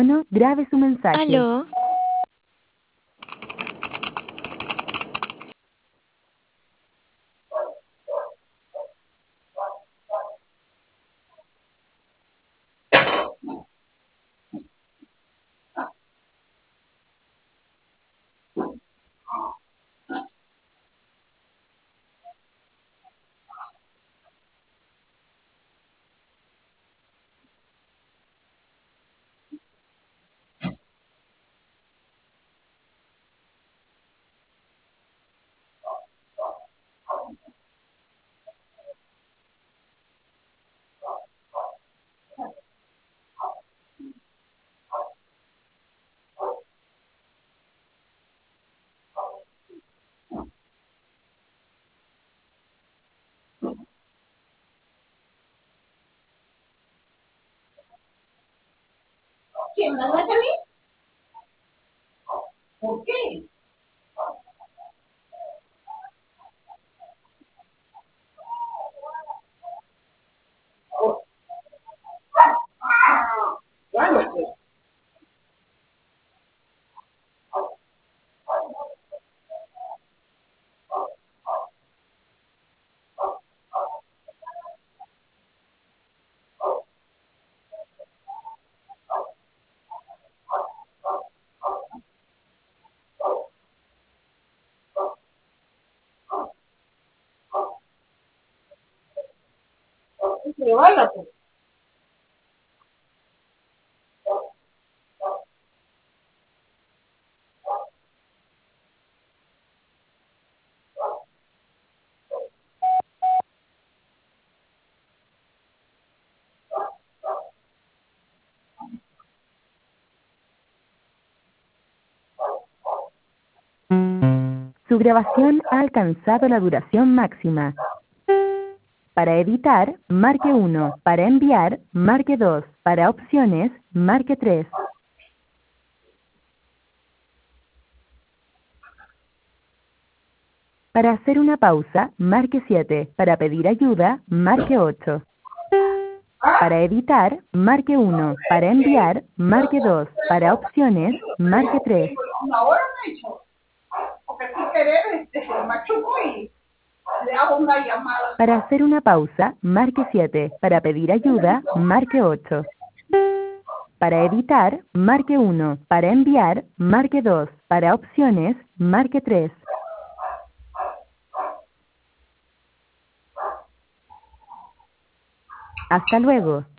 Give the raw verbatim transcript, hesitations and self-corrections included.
No, grabe su mensaje. ¿Aló? ¿Quién me va a salir? ¿Por qué? Cállate. Pero váyate. Su grabación ha alcanzado la duración máxima. Para editar, marque uno. Para enviar, marque dos. Para opciones, marque tres. Para hacer una pausa, marque siete. Para pedir ayuda, marque ocho. Para editar, marque uno. Para enviar, marque dos. Para opciones, marque tres. Una hora me he hecho. Porque si querer, este, se machuco y le hago una llamada. Para hacer una pausa, marque siete. Para pedir ayuda, marque ocho. Para editar, marque uno. Para enviar, marque dos. Para opciones, marque tres. Hasta luego.